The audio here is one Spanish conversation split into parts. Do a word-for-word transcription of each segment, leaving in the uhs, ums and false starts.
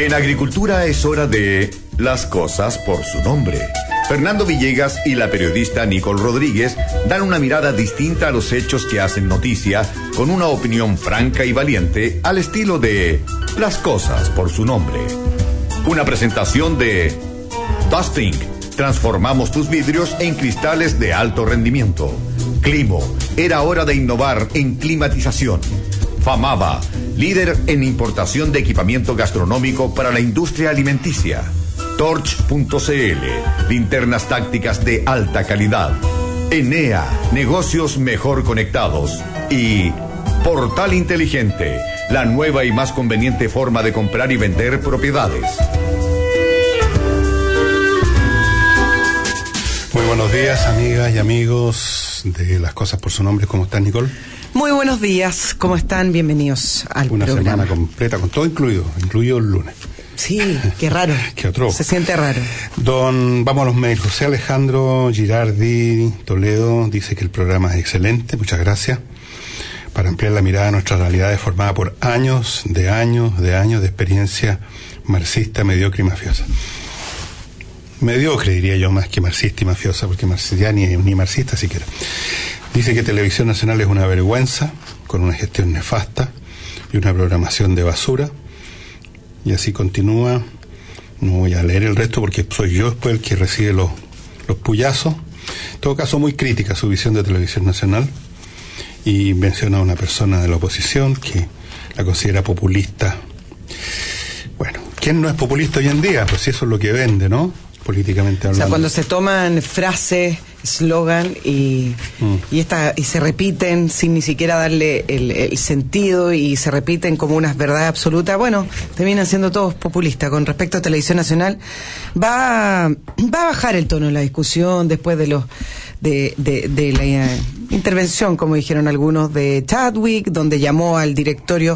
En agricultura es hora de las cosas por su nombre. Fernando Villegas y la periodista Nicole Rodríguez dan una mirada distinta a los hechos que hacen noticia, con una opinión franca y valiente al estilo de las cosas por su nombre. Una presentación de Dusting. Transformamos tus vidrios en cristales de alto rendimiento. Climo. Era hora de innovar en climatización. Famaba. Líder en importación de equipamiento gastronómico para la industria alimenticia. Torch punto c l. Linternas tácticas de alta calidad. Enea. Negocios mejor conectados. Y Portal Inteligente. La nueva y más conveniente forma de comprar y vender propiedades. Muy buenos días, amigas y amigos de Las Cosas por su Nombre. ¿Cómo están, Nicole? Muy buenos días, ¿cómo están? Bienvenidos al Una programa. Semana completa, con todo incluido, incluido el lunes. Sí, qué raro. Qué otro. Se siente raro. Don, vamos a los mails. José Alejandro Girardi Toledo dice que el programa es excelente, muchas gracias. Para ampliar la mirada a nuestra realidad es formada por años, de años, de años de experiencia marxista, mediocre y mafiosa. Mediocre, diría yo, más que marxista y mafiosa, porque ya ni, ni marxista siquiera. Dice que Televisión Nacional es una vergüenza, con una gestión nefasta y una programación de basura. Y así continúa. No voy a leer el resto porque soy yo después el que recibe los, los puyazos. En todo caso, muy crítica su visión de Televisión Nacional. Y menciona a una persona de la oposición que la considera populista. Bueno, ¿quién no es populista hoy en día? Pues si eso es lo que vende, ¿no? Políticamente hablando. O sea, cuando se toman frases, eslogan y, mm. y, esta, y se repiten sin ni siquiera darle el, el sentido y se repiten como unas verdades absolutas, bueno, terminan siendo todos populistas. Con respecto a Televisión Nacional, va, va a bajar el tono de la discusión después de los de, de, de la eh, intervención, como dijeron algunos, de Chadwick, donde llamó al directorio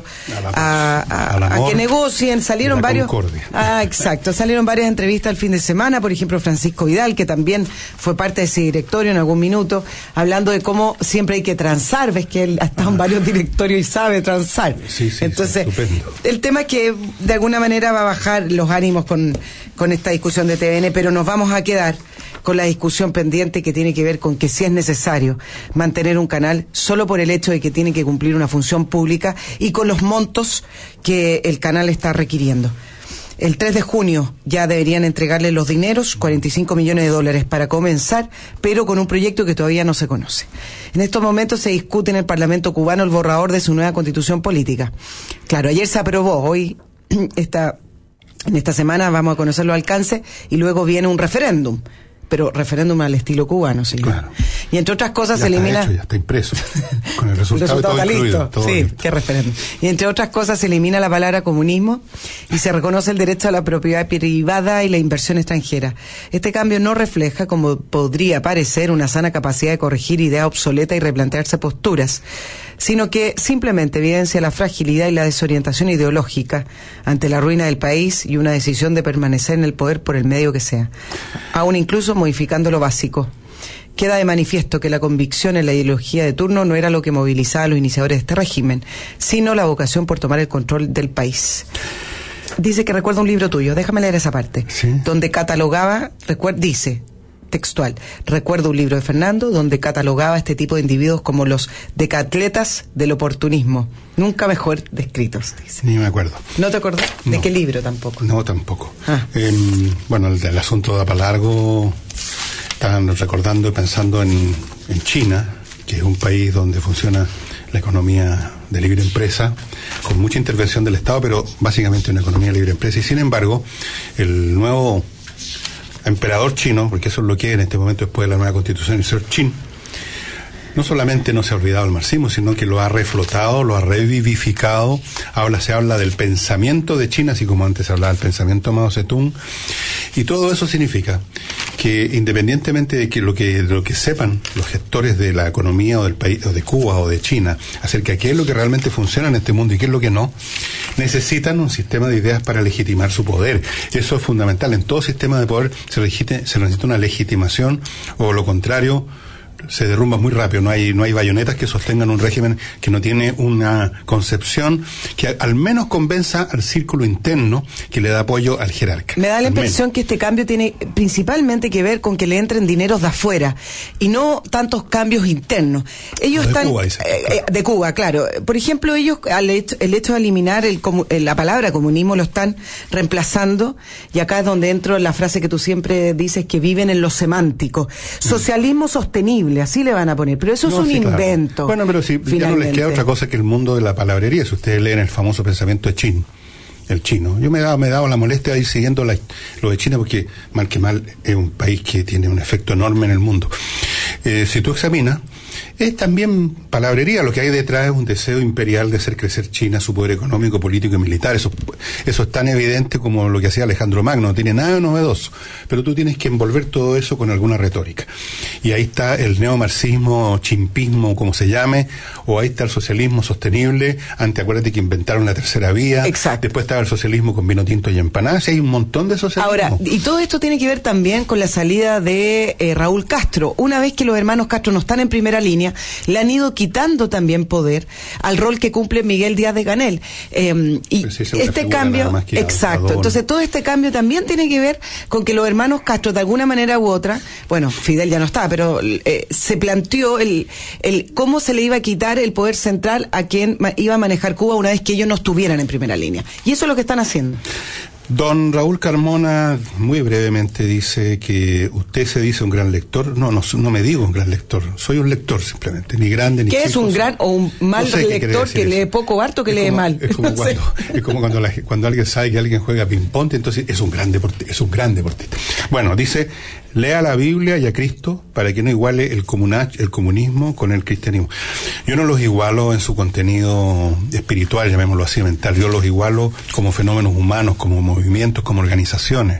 a, a, a, a que negocien. Salieron varios. Concordia. Ah, exacto. Salieron varias entrevistas el fin de semana, por ejemplo, Francisco Vidal, que también fue parte de ese directorio en algún minuto, hablando de cómo siempre hay que transar. Ves que él ha estado en varios directorios y sabe transar. Sí, sí, entonces, sí, el tema es que de alguna manera va a bajar los ánimos con, con esta discusión de T V N, pero nos vamos a quedar con la discusión pendiente que tiene que ver con que si es necesario mantener un canal solo por el hecho de que tiene que cumplir una función pública y con los montos que el canal está requiriendo. El tres de junio ya deberían entregarle los dineros, cuarenta y cinco millones de dólares para comenzar, pero con un proyecto que todavía no se conoce. En estos momentos se discute en el Parlamento cubano el borrador de su nueva constitución política. Claro, ayer se aprobó, hoy esta, en esta semana vamos a conocer los alcances y luego viene un referéndum. Pero referéndum al estilo cubano, sí. Claro. Y entre otras cosas ya se elimina... Está hecho, ya está impreso. Con el resultado, el resultado todo está incluido, listo. todo sí, listo. qué referéndum. Y entre otras cosas se elimina la palabra comunismo y se reconoce el derecho a la propiedad privada y la inversión extranjera. Este cambio no refleja, como podría parecer, una sana capacidad de corregir ideas obsoletas y replantearse posturas, sino que simplemente evidencia la fragilidad y la desorientación ideológica ante la ruina del país y una decisión de permanecer en el poder por el medio que sea, aún incluso modificando lo básico. Queda de manifiesto que la convicción en la ideología de turno no era lo que movilizaba a los iniciadores de este régimen, sino la vocación por tomar el control del país. Dice que recuerda un libro tuyo, déjame leer esa parte, ¿sí? Donde catalogaba, recuer, dice... textual, recuerdo un libro de Fernando donde catalogaba a este tipo de individuos como los decatletas del oportunismo. Nunca mejor descritos, dice. Ni me acuerdo. ¿No te acordás? ¿De no. qué libro tampoco? No, tampoco. Ah. Eh, bueno, el, el asunto da para largo. Estaban recordando y pensando en, en China, que es un país donde funciona la economía de libre empresa, con mucha intervención del Estado, pero básicamente una economía de libre empresa. Y sin embargo, el nuevo emperador chino, porque eso es lo que es en este momento después de la nueva constitución, el señor Qin, no solamente no se ha olvidado del marxismo, sino que lo ha reflotado, lo ha revivificado. Ahora se habla del pensamiento de China, así como antes se hablaba del pensamiento de Mao Zedong, y todo eso significa que independientemente de que lo que, de lo que sepan los gestores de la economía o del país, o de Cuba o de China, acerca de qué es lo que realmente funciona en este mundo y qué es lo que no, necesitan un sistema de ideas para legitimar su poder. Eso es fundamental. En todo sistema de poder se, legite, se necesita una legitimación, o lo contrario, se derrumba muy rápido. No hay, no hay bayonetas que sostengan un régimen que no tiene una concepción que al menos convenza al círculo interno que le da apoyo al jerarca. Me da la impresión que este cambio tiene principalmente que ver con que le entren dineros de afuera y no tantos cambios internos. Ellos de están Cuba, dice, eh, claro. de Cuba, claro. Por ejemplo, ellos al hecho, el hecho de eliminar el, la palabra comunismo lo están reemplazando, y acá es donde entro en la frase que tú siempre dices, que viven en lo semántico. Socialismo mm. sostenible, así le van a poner, pero eso no, es un sí, invento. Claro. Bueno, pero si finalmente. Ya no les queda otra cosa que el mundo de la palabrería. Si ustedes leen el famoso pensamiento de Chin, el chino. Yo me he dado, me he dado la molestia de ir siguiendo la, lo de China, porque mal que mal es un país que tiene un efecto enorme en el mundo. Eh, si tú examinas, es también palabrería. Lo que hay detrás es un deseo imperial de hacer crecer China, su poder económico, político y militar. Eso, eso es tan evidente como lo que hacía Alejandro Magno, no tiene nada de novedoso, pero tú tienes que envolver todo eso con alguna retórica. Y ahí está el neomarxismo, chimpismo, como se llame, o ahí está el socialismo sostenible. Antes, acuérdate que inventaron la tercera vía. Exacto. Después estaba el socialismo con vino tinto y empanadas. Hay un montón de socialismo. Ahora, y todo esto tiene que ver también con la salida de eh, Raúl Castro. Una vez que los hermanos Castro no están en primera línea, le han ido quitando también poder al rol que cumple Miguel Díaz de Canel. Eh, y sí, este cambio, exacto, entonces todo este cambio también tiene que ver con que los hermanos Castro, de alguna manera u otra, bueno, Fidel ya no está, pero eh, se planteó el, el cómo se le iba a quitar el poder central a quien iba a manejar Cuba una vez que ellos no estuvieran en primera línea. Y eso es lo que están haciendo. Don Raúl Carmona, muy brevemente, dice que usted se dice un gran lector. No, no, no me digo un gran lector, soy un lector simplemente, ni grande ni chico. ¿Qué es un gran o un mal no sé lector que lee poco, harto, que lee mal? Es como, cuando, es como cuando, la, cuando alguien sabe que alguien juega ping-pong, entonces es un gran deportista, es un gran deportista. Bueno, dice, lea la Biblia y a Cristo para que no iguale el, comuna, el comunismo con el cristianismo. Yo no los igualo en su contenido espiritual, llamémoslo así, mental. Yo los igualo como fenómenos humanos, como movimientos, como organizaciones.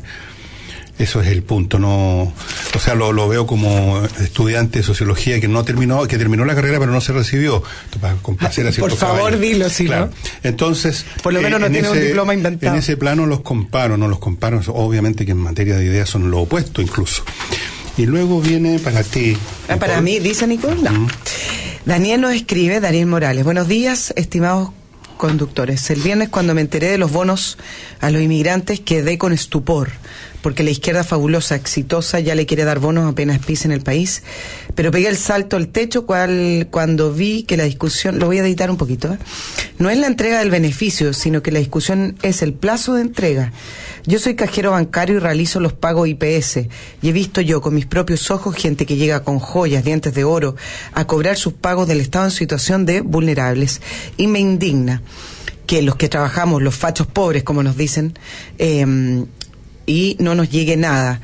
Eso es el punto. No, o sea, lo, lo veo como estudiante de sociología que no terminó, que terminó la carrera pero no se recibió, para complacer a ciertos Por favor, caballos. dilo, si claro. no. Entonces, por lo menos eh, no tiene ese, un diploma inventado. En ese plano los comparo, no los comparo, obviamente que en materia de ideas son lo opuesto incluso. Y luego viene para ti. Ah, para mí, dice Nicole. No. Mm. Daniel nos escribe, Daniel Morales. Buenos días, estimados conductores. El viernes, cuando me enteré de los bonos a los inmigrantes, quedé con estupor, porque la izquierda fabulosa, exitosa, ya le quiere dar bonos apenas pisen el país, pero pegué el salto al techo cual, cuando vi que la discusión, lo voy a editar un poquito, ¿eh? No es la entrega del beneficio, sino que la discusión es el plazo de entrega. Yo soy cajero bancario y realizo los pagos I P S, y he visto yo con mis propios ojos gente que llega con joyas, dientes de oro, a cobrar sus pagos del Estado en situación de vulnerables, y me indigna que los que trabajamos, los fachos pobres, como nos dicen, eh, y no nos llegue nada.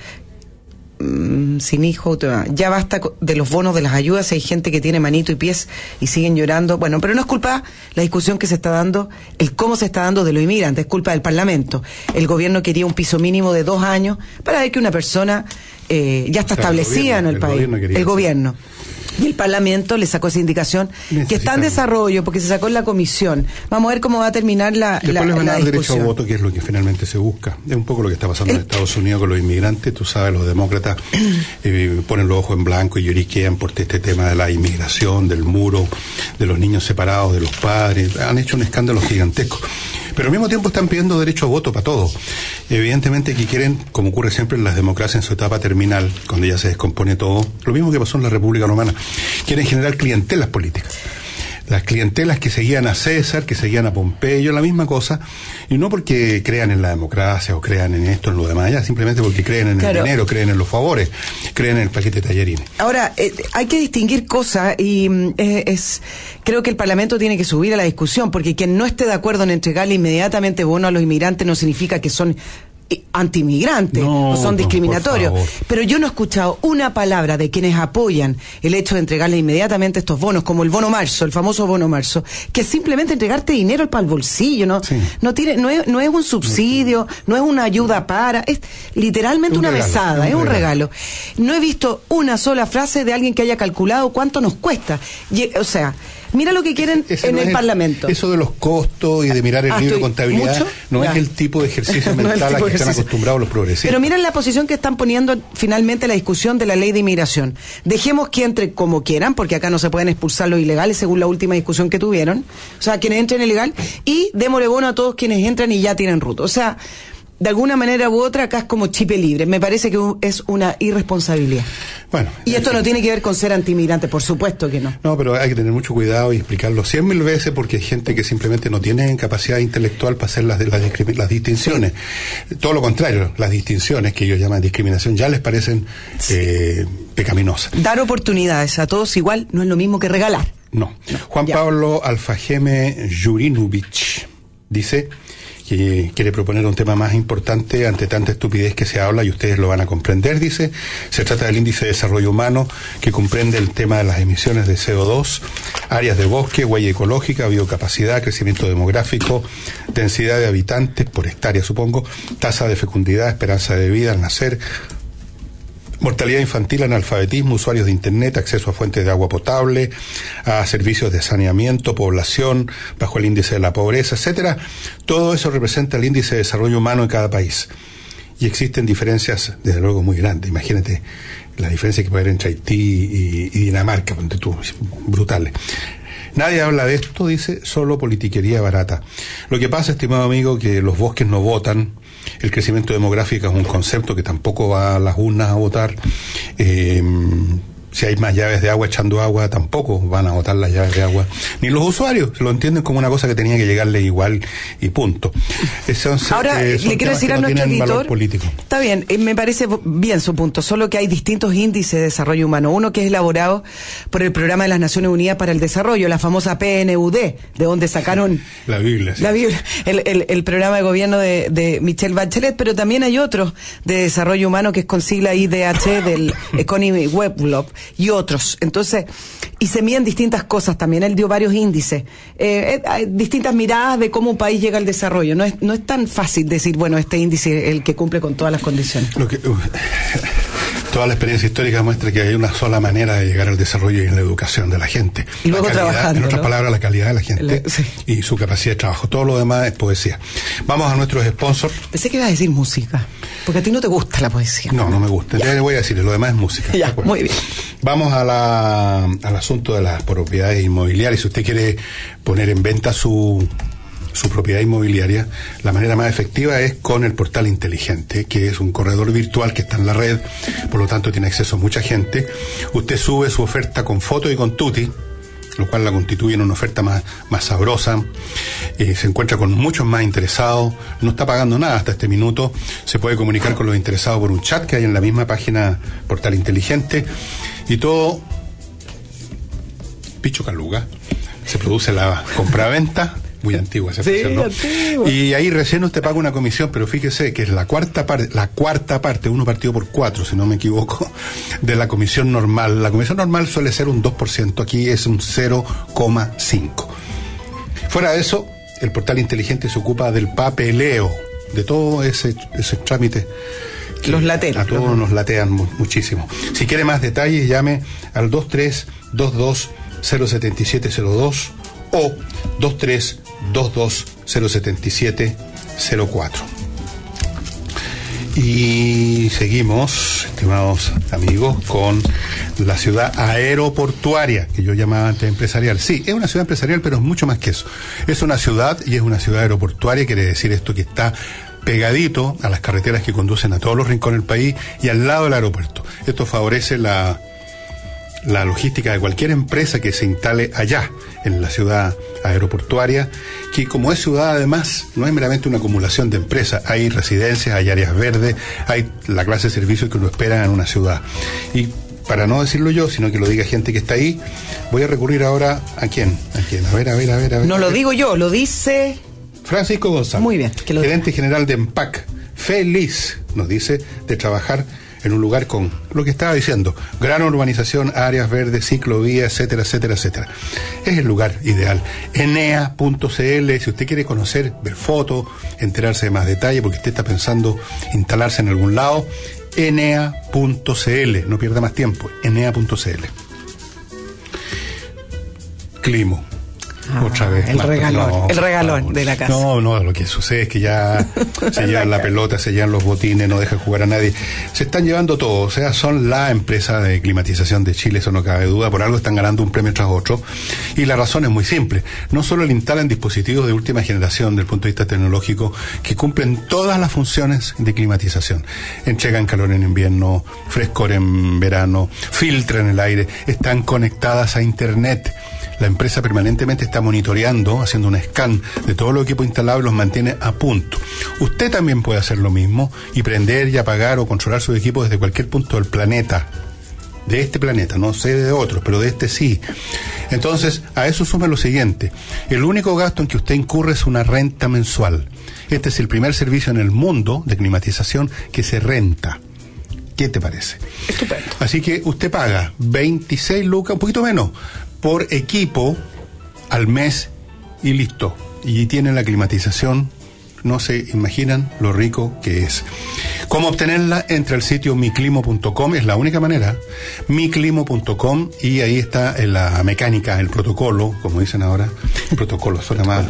Sin hijo, ya basta de los bonos de las ayudas. Hay gente que tiene manito y pies y siguen llorando. Bueno, pero no es culpa la discusión que se está dando, el cómo se está dando de los inmigrantes, es culpa del Parlamento. El gobierno quería un piso mínimo de dos años para ver que una persona eh, ya está o sea, establecida el gobierno, en el, el país. Gobierno el gobierno. Y el Parlamento le sacó esa indicación que está en desarrollo porque se sacó en la comisión. Vamos a ver cómo va a terminar la, Después la, les van la a dar discusión. derecho a voto, que es lo que finalmente se busca. Es un poco lo que está pasando el... en Estados Unidos con los inmigrantes. Tú sabes, los demócratas eh, ponen los ojos en blanco y lloriquean por este tema de la inmigración, del muro, de los niños separados de los padres. Han hecho un escándalo gigantesco. Pero al mismo tiempo están pidiendo derecho a voto para todo. Evidentemente que quieren, como ocurre siempre en las democracias en su etapa terminal, cuando ya se descompone todo, lo mismo que pasó en la República Romana, quieren generar clientelas políticas. Las clientelas que seguían a César, que seguían a Pompeyo, la misma cosa, y no porque crean en la democracia o crean en esto, en lo demás, ya simplemente porque creen en claro. el dinero, creen en los favores, creen en el paquete de tallarines. Ahora, eh, hay que distinguir cosas y eh, es creo que el Parlamento tiene que subir a la discusión, porque quien no esté de acuerdo en entregarle inmediatamente bono a los inmigrantes no significa que son anti-inmigrantes no, o son discriminatorios, no, pero yo no he escuchado una palabra de quienes apoyan el hecho de entregarle inmediatamente estos bonos, como el bono marzo, el famoso bono marzo, que es simplemente entregarte dinero para el bolsillo, no sí. no tiene no es, no es un subsidio, no es una ayuda para, es literalmente un una regalo, mesada, es un, es un regalo. regalo. No he visto una sola frase de alguien que haya calculado cuánto nos cuesta, y, o sea, Mira lo que quieren Ese en no el es Parlamento. Eso de los costos y de mirar el Ah, libro de estoy- contabilidad ¿mucho? no Ya. es el tipo de ejercicio No es el mental tipo a de que están ejercicio. acostumbrados los progresistas. Pero miren la posición que están poniendo finalmente la discusión de la ley de inmigración. Dejemos que entre como quieran, porque acá no se pueden expulsar los ilegales según la última discusión que tuvieron. O sea, quienes entren ilegal, y démosle bono a todos quienes entran y ya tienen ruta. O sea, de alguna manera u otra, acá es como chipe libre. Me parece que es una irresponsabilidad. Bueno, Y esto no tiene que ver con ser antiinmigrante, por supuesto que no. No, pero hay que tener mucho cuidado y explicarlo cien mil veces porque hay gente que simplemente no tiene capacidad intelectual para hacer las, las, discrimi- las distinciones. Todo lo contrario, las distinciones que ellos llaman discriminación ya les parecen eh, pecaminosas. Dar oportunidades a todos igual no es lo mismo que regalar. No. No, Juan ya. Pablo Alfajeme Jurinovich dice que quiere proponer un tema más importante ante tanta estupidez que se habla y ustedes lo van a comprender, dice. Se trata del índice de desarrollo humano que comprende el tema de las emisiones de C O dos, áreas de bosque, huella ecológica, biocapacidad, crecimiento demográfico, densidad de habitantes por hectárea, supongo, tasa de fecundidad, esperanza de vida al nacer, mortalidad infantil, analfabetismo, usuarios de Internet, acceso a fuentes de agua potable, a servicios de saneamiento, población bajo el índice de la pobreza, etcétera. Todo eso representa el índice de desarrollo humano en cada país. Y existen diferencias, desde luego, muy grandes. Imagínate la diferencia que puede haber entre Haití y, y Dinamarca, ponte tú, brutales. Nadie habla de esto, dice, solo politiquería barata. Lo que pasa, estimado amigo, que los bosques no votan. El crecimiento demográfico es un concepto que tampoco va a las urnas a votar. Eh, si hay más llaves de agua echando agua, tampoco van a votar las llaves de agua. Ni los usuarios lo entienden como una cosa que tenía que llegarle igual y punto. Son, Ahora, eh, le quiero decir a no nuestro tienen valor editor, político. está bien, eh, me parece bien su punto, solo que hay distintos índices de desarrollo humano. Uno que es elaborado por el Programa de las Naciones Unidas para el Desarrollo, la famosa P N U D, de donde sacaron La Biblia. Sí. la Biblia, el, el, el programa de gobierno de, de Michelle Bachelet, pero también hay otros de desarrollo humano que es con sigla I D H del Economy Web y otros. Entonces, y se miden distintas cosas también. Él dio varios índices, eh, eh, hay distintas miradas de cómo un país llega al desarrollo. No es, no es tan fácil decir, bueno, este índice es el que cumple con todas las condiciones. Lo que, uh, toda la experiencia histórica muestra que hay una sola manera de llegar al desarrollo y en la educación de la gente. Y luego la calidad, trabajando, en otras ¿no? palabras, la calidad de la gente La- sí. y su capacidad de trabajo. Todo lo demás es poesía. Vamos a nuestros sponsors. Pensé que ibas a decir música, porque a ti no te gusta la poesía. No, no me gusta. Ya le voy a decir, lo demás es música. Ya, ¿de acuerdo? muy bien. Vamos a la, al asunto de las propiedades inmobiliarias. Si usted quiere poner en venta su, su propiedad inmobiliaria, la manera más efectiva es con el portal inteligente, que es un corredor virtual que está en la red, por lo tanto tiene acceso a mucha gente. Usted sube su oferta con foto y con tutti, lo cual la constituye en una oferta más, más sabrosa. Eh, se encuentra con muchos más interesados, no está pagando nada hasta este minuto, se puede comunicar con los interesados por un chat que hay en la misma página Portal Inteligente, y todo Picho Caluga. Se produce la compraventa, muy antigua esa Sí, expresión, ¿no? antigua. Y ahí recién usted paga una comisión, pero fíjese que es la cuarta parte, la cuarta parte, uno partido por cuatro, si no me equivoco, de la comisión normal. La comisión normal suele ser un dos por ciento, aquí es un cero coma cinco. Fuera de eso, el portal inteligente se ocupa del papeleo, de todo ese, ese trámite. que Los lateros. A todos Los- nos latean mu- muchísimo. Si quiere más detalles, llame al dos tres dos dos cero siete siete cero dos o dos tres dos dos cero siete siete cero cuatro. Y seguimos, estimados amigos, con la ciudad aeroportuaria, que yo llamaba antes empresarial. Sí, es una ciudad empresarial, pero es mucho más que eso. Es una ciudad y es una ciudad aeroportuaria, quiere decir esto que está pegadito a las carreteras que conducen a todos los rincones del país y al lado del aeropuerto. Esto favorece la, la logística de cualquier empresa que se instale allá, en la ciudad aeroportuaria, que como es ciudad además, no es meramente una acumulación de empresas, hay residencias, hay áreas verdes, hay la clase de servicios que uno espera en una ciudad. Y para no decirlo yo, sino que lo diga gente que está ahí, voy a recurrir ahora a quién, a quién, a ver, a ver, a ver, a ver. No lo digo yo, lo dice... Francisco González. Muy bien, que lo gerente general de EMPAC, feliz, nos dice, de trabajar en un lugar con lo que estaba diciendo, gran urbanización, áreas verdes, ciclovías, etcétera, etcétera, etcétera. Es el lugar ideal. enea punto c l, si usted quiere conocer, ver fotos, enterarse de más detalle, porque usted está pensando instalarse en algún lado, enea punto c l, no pierda más tiempo, enea punto c l. Climo. Ah, Otra vez. El Marta, regalón, no, el regalón no, de la casa. No, no, lo que sucede es que ya se llevan la pelota, se llevan los botines, no dejan jugar a nadie. Se están llevando todo, o sea, son la empresa de climatización de Chile, eso no cabe duda, por algo están ganando un premio tras otro. Y la razón es muy simple. No solo le instalan dispositivos de última generación desde el punto de vista tecnológico que cumplen todas las funciones de climatización. Entregan calor en invierno, frescor en verano, filtran el aire, están conectadas a Internet. La empresa permanentemente está monitoreando, haciendo un scan de todos los equipos instalados y los mantiene a punto. Usted también puede hacer lo mismo y prender y apagar o controlar sus equipos desde cualquier punto del planeta. De este planeta, no sé de otros, pero de este sí. Entonces, a eso suma lo siguiente. El único gasto en que usted incurre es una renta mensual. Este es el primer servicio en el mundo de climatización que se renta. ¿Qué te parece? Estupendo. Así que usted paga veintiséis lucas, un poquito menos, por equipo al mes y listo. Y tiene la climatización, no se imaginan lo rico que es. ¿Cómo obtenerla? Entra al sitio miclimo punto com, es la única manera, miclimo punto com, y ahí está la mecánica, el protocolo, como dicen ahora. El protocolo suena más,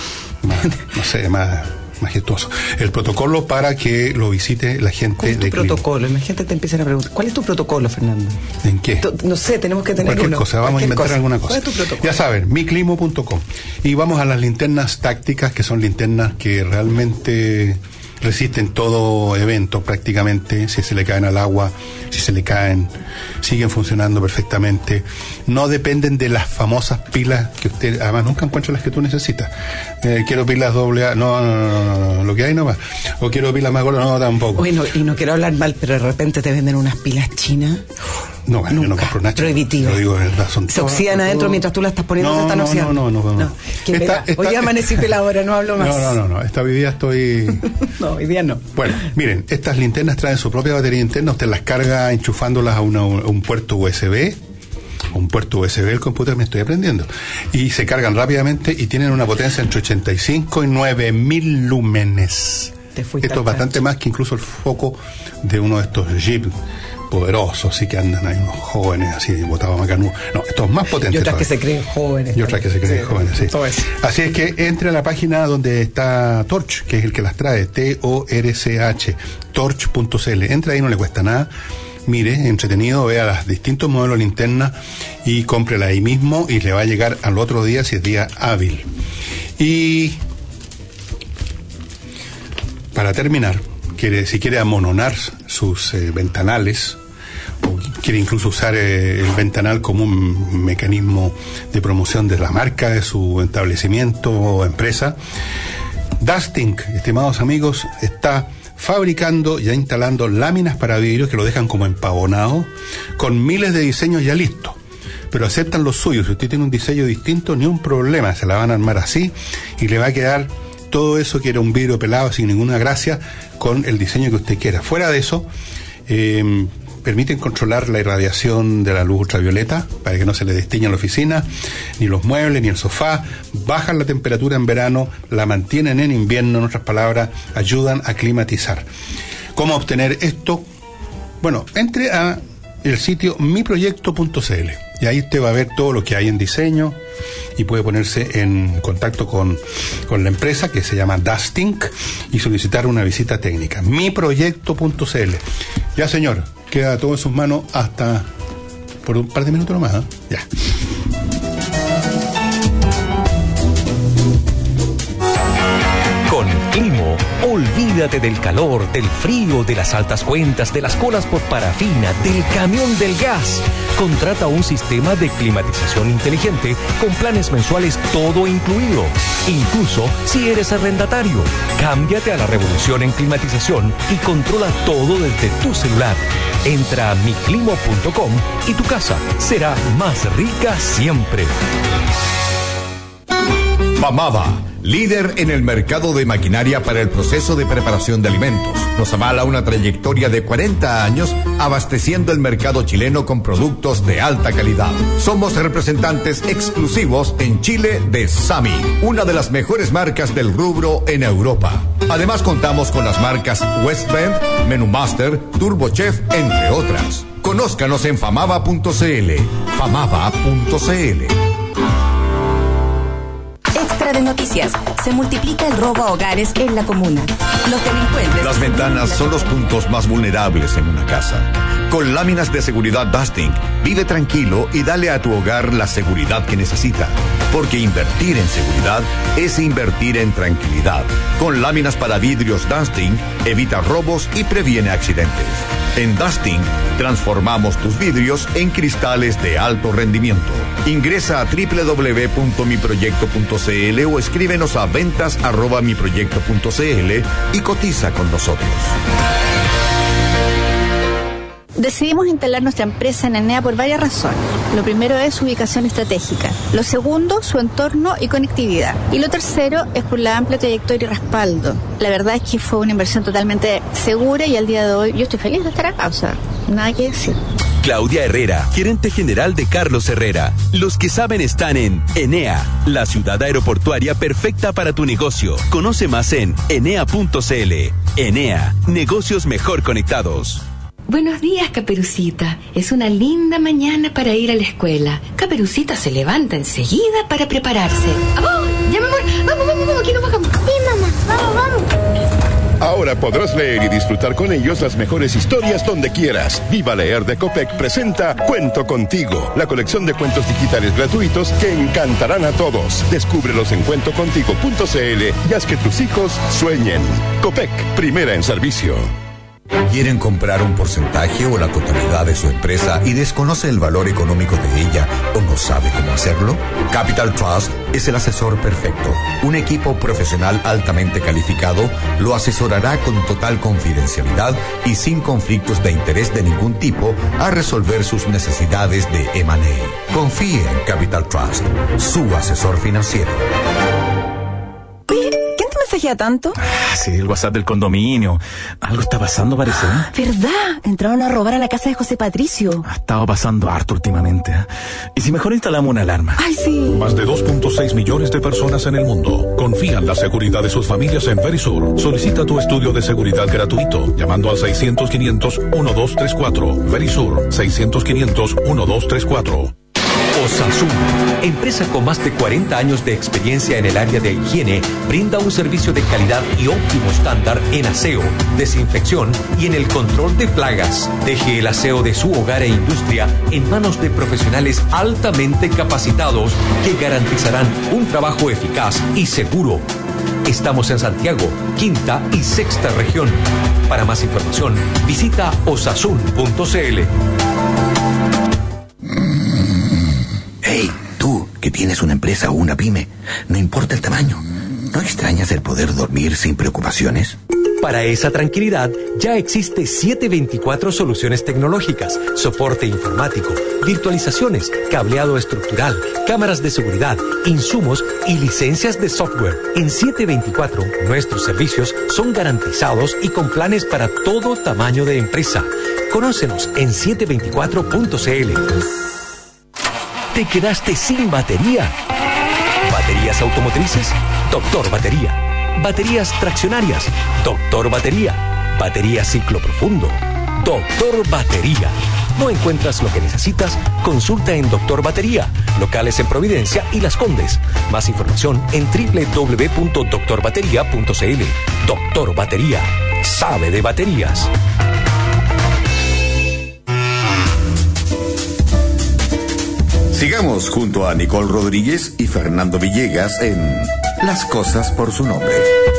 más no sé, más majestuoso. El protocolo para que lo visite la gente ¿Cuál es tu de protocolo? La gente te empieza a preguntar, ¿cuál es tu protocolo, Fernando? ¿En qué? Tu- No sé, tenemos que tener Cualquier uno. cosa, vamos a Cualquier inventar cosa. alguna cosa. ¿Cuál es tu protocolo? Ya saben, miclimo punto com. Y vamos a las linternas tácticas, que son linternas que realmente resisten todo evento prácticamente. Si se le caen al agua, si se le caen, siguen funcionando perfectamente. No dependen de las famosas pilas que usted, además nunca encuentra las que tú necesitas. Eh, quiero pilas doble A, no, no, no, no, no, lo que hay nomás. O quiero pilas más gordas, no, tampoco. Bueno, y no quiero hablar mal, pero de repente te venden unas pilas chinas. No, bueno, yo no Nunca. compro nada. Prohibitivo. Lo digo de verdad, son Se todas- oxidan todo- adentro mientras tú las estás poniendo, no, se están no, oxidando. No, no, no, no. Qué Esta- pena. esta- Hoy día amanecí peladora, no hablo más. No, no, no, no. Esta hoy día estoy. No, hoy día no. Bueno, miren, estas linternas traen su propia batería interna, usted las carga enchufándolas a, una- a un puerto U S B, un puerto U S B del computador, me estoy aprendiendo, y se cargan rápidamente y tienen una potencia entre ochenta y cinco y nueve mil lúmenes. Te fuiste Esto al es bastante chancho. más que incluso el foco de uno de estos Jeep poderosos, así que andan ahí unos jóvenes así botados macanudos. No, esto es más potente. Y otras que todavía. se creen jóvenes. Y otras que se creen Sí, jóvenes, sí. todo eso. Así es que entre a la página donde está Torch, que es el que las trae, T O R C H, torch punto c l. Entra ahí, no le cuesta nada. Mire, entretenido, vea los distintos modelos de linterna y cómprela ahí mismo y le va a llegar al otro día si es día hábil. Y para terminar, quiere, si quiere amononar sus eh, ventanales, o quiere incluso usar eh, el ventanal como un mecanismo de promoción de la marca de su establecimiento o empresa, Dustink, estimados amigos, está fabricando y ya instalando láminas para vidrios que lo dejan como empavonado, con miles de diseños ya listos. Pero aceptan los suyos. Si usted tiene un diseño distinto, ni un problema, se la van a armar así y le va a quedar todo eso que era un vidrio pelado sin ninguna gracia con el diseño que usted quiera. Fuera de eso, eh, permiten controlar la irradiación de la luz ultravioleta para que no se le destiña la oficina, ni los muebles, ni el sofá. Bajan la temperatura en verano, la mantienen en invierno, en otras palabras, ayudan a climatizar. ¿Cómo obtener esto? Bueno, entre a el sitio mi proyecto punto c l y ahí usted va a ver todo lo que hay en diseño y puede ponerse en contacto con, con la empresa que se llama Dustink y solicitar una visita técnica. mi proyecto punto c l. Ya, señor, queda todo en sus manos hasta por un par de minutos nomás, ¿eh? Ya. Con Climo, olvídate del calor, del frío, de las altas cuentas, de las colas por parafina, del camión del gas. Contrata un sistema de climatización inteligente con planes mensuales todo incluido. Incluso si eres arrendatario, cámbiate a la revolución en climatización y controla todo desde tu celular. Entra a miclimo punto com y tu casa será más rica siempre. Famava, líder en el mercado de maquinaria para el proceso de preparación de alimentos. Nos avala una trayectoria de cuarenta años abasteciendo el mercado chileno con productos de alta calidad. Somos representantes exclusivos en Chile de Sami, una de las mejores marcas del rubro en Europa. Además contamos con las marcas Westbend, Menu Master, Turbo Chef, entre otras. Conózcanos en famava punto c l. famava punto c l. Excelentes noticias. Se multiplica el robo a hogares en la comuna. Los delincuentes... Las ventanas son los puntos más vulnerables en una casa. Con láminas de seguridad Dusting, vive tranquilo y dale a tu hogar la seguridad que necesita. Porque invertir en seguridad es invertir en tranquilidad. Con láminas para vidrios Dusting, evita robos y previene accidentes. En Dusting, transformamos tus vidrios en cristales de alto rendimiento. Ingresa a doble u doble u doble u punto mi proyecto punto c l o escríbenos a ventas arroba mi proyecto punto c l y cotiza con nosotros. Decidimos instalar nuestra empresa en Enea por varias razones. Lo primero es su ubicación estratégica. Lo segundo, su entorno y conectividad. Y lo tercero es por la amplia trayectoria y respaldo. La verdad es que fue una inversión totalmente segura y al día de hoy yo estoy feliz de estar acá. O sea, nada que decir. Claudia Herrera, gerente general de Carlos Herrera. Los que saben están en Enea, la ciudad aeroportuaria perfecta para tu negocio. Conoce más en enea punto c l. Enea, negocios mejor conectados. Buenos días, Caperucita. Es una linda mañana para ir a la escuela. Caperucita se levanta enseguida para prepararse. ¡Oh! ¡Ya, mi amor! ¡Vamos, vamos, vamos! Aquí nos bajamos. Sí, mamá. Vamos, vamos. Ahora podrás leer y disfrutar con ellos las mejores historias donde quieras. Viva Leer de Copec presenta Cuento Contigo, la colección de cuentos digitales gratuitos que encantarán a todos. Descúbrelos en cuento contigo punto c l y haz que tus hijos sueñen. Copec, primera en servicio. ¿Quieren comprar un porcentaje o la totalidad de su empresa y desconoce el valor económico de ella o no sabe cómo hacerlo? Capital Trust es el asesor perfecto. Un equipo profesional altamente calificado lo asesorará con total confidencialidad y sin conflictos de interés de ningún tipo a resolver sus necesidades de eme and a. Confíe en Capital Trust, su asesor financiero. ¿Mensajea tanto? Ah, sí, el WhatsApp del condominio. Algo está pasando, parece, ¿eh? ¿Verdad? Entraron a robar a la casa de José Patricio. Ha estado pasando harto últimamente. ¿eh? ¿Y si mejor instalamos una alarma? ¡Ay, sí! Más de dos punto seis millones de personas en el mundo confían la seguridad de sus familias en Verisur. Solicita tu estudio de seguridad gratuito llamando al seiscientos, quinientos, doce treinta y cuatro. Verisur, seiscientos, quinientos, doce treinta y cuatro. Osasun, empresa con más de cuarenta años de experiencia en el área de higiene, brinda un servicio de calidad y óptimo estándar en aseo, desinfección y en el control de plagas. Deje el aseo de su hogar e industria en manos de profesionales altamente capacitados que garantizarán un trabajo eficaz y seguro. Estamos en Santiago, quinta y sexta región. Para más información, visita osasun punto c l. Hey, tú, que tienes una empresa o una pyme, no importa el tamaño, ¿no extrañas el poder dormir sin preocupaciones? Para esa tranquilidad, ya existe setecientos veinticuatro soluciones tecnológicas, soporte informático, virtualizaciones, cableado estructural, cámaras de seguridad, insumos y licencias de software. En setecientos veinticuatro, nuestros servicios son garantizados y con planes para todo tamaño de empresa. Conócenos en setecientos veinticuatro punto c l. ¿Te quedaste sin batería? ¿Baterías automotrices? Doctor Batería. ¿Baterías traccionarias? Doctor Batería. ¿Batería ciclo profundo? Doctor Batería. ¿No encuentras lo que necesitas? Consulta en Doctor Batería, locales en Providencia y Las Condes. Más información en doble u doble u doble u punto doctor batería punto c l. Doctor Batería. Sabe de baterías. Sigamos junto a Nicole Rodríguez y Fernando Villegas en Las Cosas por su Nombre.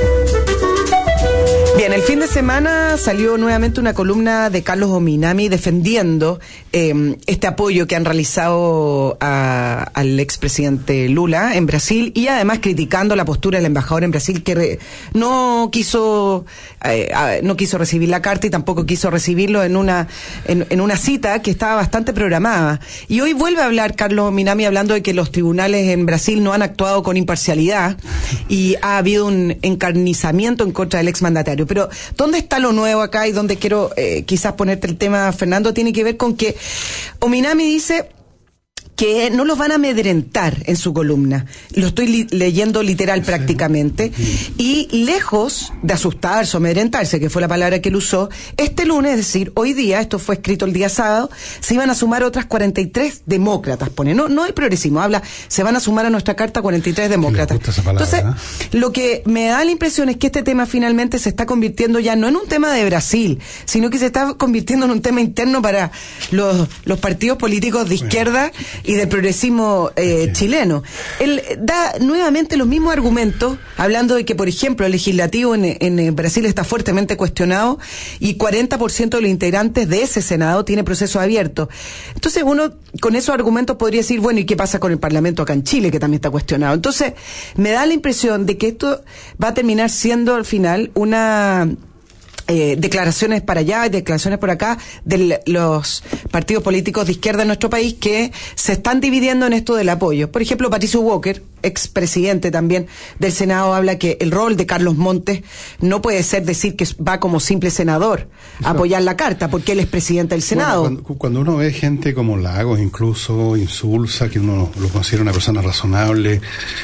Bien, el fin de semana salió nuevamente una columna de Carlos Ominami defendiendo eh, este apoyo que han realizado a, al expresidente Lula en Brasil y además criticando la postura del embajador en Brasil que re, no quiso eh, no quiso recibir la carta y tampoco quiso recibirlo en una en, en una cita que estaba bastante programada. Y hoy vuelve a hablar Carlos Ominami hablando de que los tribunales en Brasil no han actuado con imparcialidad y ha habido un encarnizamiento en contra del exmandatario. Pero ¿dónde está lo nuevo acá y dónde quiero eh, quizás ponerte el tema, Fernando? Tiene que ver con que Ominami dice que no los van a amedrentar en su columna. Lo estoy li- leyendo literal prácticamente. Y lejos de asustarse o amedrentarse, que fue la palabra que él usó, este lunes, es decir, hoy día, esto fue escrito el día sábado, se iban a sumar otras cuarenta y tres demócratas, pone, no, no hay progresismo, habla, se van a sumar a nuestra carta cuarenta y tres demócratas. Palabra, Entonces, ¿eh? lo que me da la impresión es que este tema finalmente se está convirtiendo ya no en un tema de Brasil, sino que se está convirtiendo en un tema interno para los, los partidos políticos de izquierda y del progresismo eh, chileno. Él da nuevamente los mismos argumentos, hablando de que, por ejemplo, el legislativo en, en Brasil está fuertemente cuestionado y cuarenta por ciento de los integrantes de ese Senado tiene proceso abierto. Entonces uno con esos argumentos podría decir, bueno, ¿y qué pasa con el Parlamento acá en Chile, que también está cuestionado? Entonces me da la impresión de que esto va a terminar siendo al final una... Eh, declaraciones para allá y declaraciones por acá de los partidos políticos de izquierda en nuestro país que se están dividiendo en esto del apoyo. Por ejemplo, Patricio Walker, expresidente también del Senado, habla que el rol de Carlos Montes no puede ser decir que va como simple senador a apoyar la carta, porque él es presidente del Senado. Bueno, cuando, cuando uno ve gente como Lagos, incluso Insulza, que uno lo considera una persona razonable,